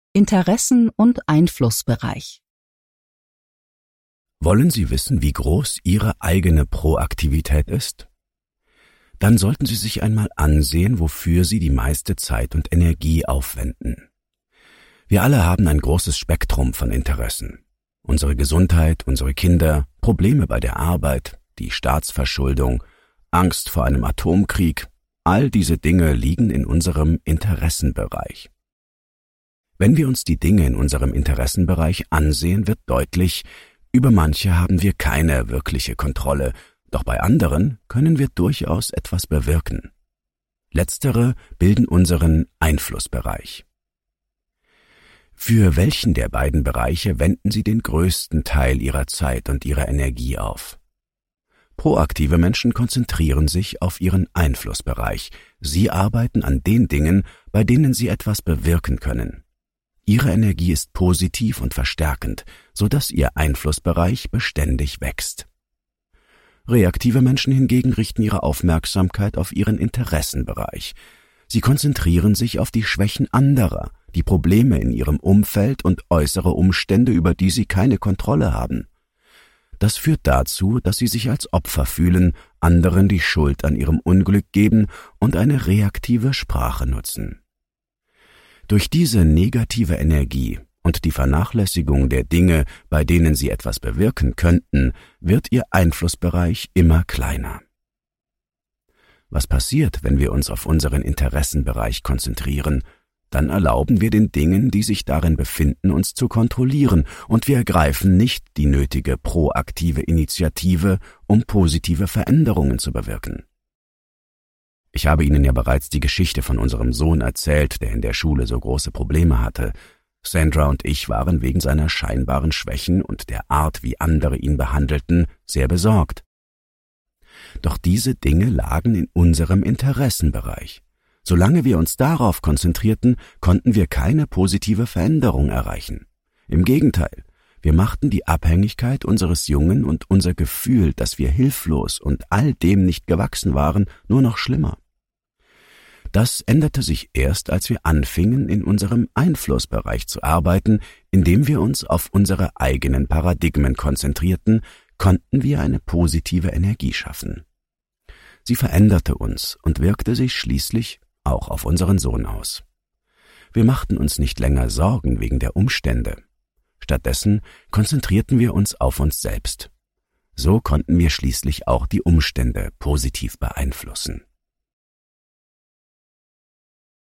Interessen- und Einflussbereich. Wollen Sie wissen, wie groß Ihre eigene Proaktivität ist? Dann sollten Sie sich einmal ansehen, wofür Sie die meiste Zeit und Energie aufwenden. Wir alle haben ein großes Spektrum von Interessen. Unsere Gesundheit, unsere Kinder, Probleme bei der Arbeit, die Staatsverschuldung, Angst vor einem Atomkrieg, all diese Dinge liegen in unserem Interessenbereich. Wenn wir uns die Dinge in unserem Interessenbereich ansehen, wird deutlich, über manche haben wir keine wirkliche Kontrolle, doch bei anderen können wir durchaus etwas bewirken. Letztere bilden unseren Einflussbereich. Für welchen der beiden Bereiche wenden Sie den größten Teil Ihrer Zeit und Ihrer Energie auf? Proaktive Menschen konzentrieren sich auf ihren Einflussbereich. Sie arbeiten an den Dingen, bei denen sie etwas bewirken können. Ihre Energie ist positiv und verstärkend, sodass Ihr Einflussbereich beständig wächst. Reaktive Menschen hingegen richten ihre Aufmerksamkeit auf ihren Interessenbereich. Sie konzentrieren sich auf die Schwächen anderer, die Probleme in ihrem Umfeld und äußere Umstände, über die sie keine Kontrolle haben. Das führt dazu, dass sie sich als Opfer fühlen, anderen die Schuld an ihrem Unglück geben und eine reaktive Sprache nutzen. Durch diese negative Energie und die Vernachlässigung der Dinge, bei denen sie etwas bewirken könnten, wird ihr Einflussbereich immer kleiner. Was passiert, wenn wir uns auf unseren Interessenbereich konzentrieren? Dann erlauben wir den Dingen, die sich darin befinden, uns zu kontrollieren, und wir ergreifen nicht die nötige proaktive Initiative, um positive Veränderungen zu bewirken. Ich habe Ihnen ja bereits die Geschichte von unserem Sohn erzählt, der in der Schule so große Probleme hatte. Sandra und ich waren wegen seiner scheinbaren Schwächen und der Art, wie andere ihn behandelten, sehr besorgt. Doch diese Dinge lagen in unserem Interessenbereich. Solange wir uns darauf konzentrierten, konnten wir keine positive Veränderung erreichen. Im Gegenteil, wir machten die Abhängigkeit unseres Jungen und unser Gefühl, dass wir hilflos und all dem nicht gewachsen waren, nur noch schlimmer. Das änderte sich erst, als wir anfingen, in unserem Einflussbereich zu arbeiten, indem wir uns auf unsere eigenen Paradigmen konzentrierten, konnten wir eine positive Energie schaffen. Sie veränderte uns und wirkte sich schließlich auch auf unseren Sohn aus. Wir machten uns nicht länger Sorgen wegen der Umstände. Stattdessen konzentrierten wir uns auf uns selbst. So konnten wir schließlich auch die Umstände positiv beeinflussen.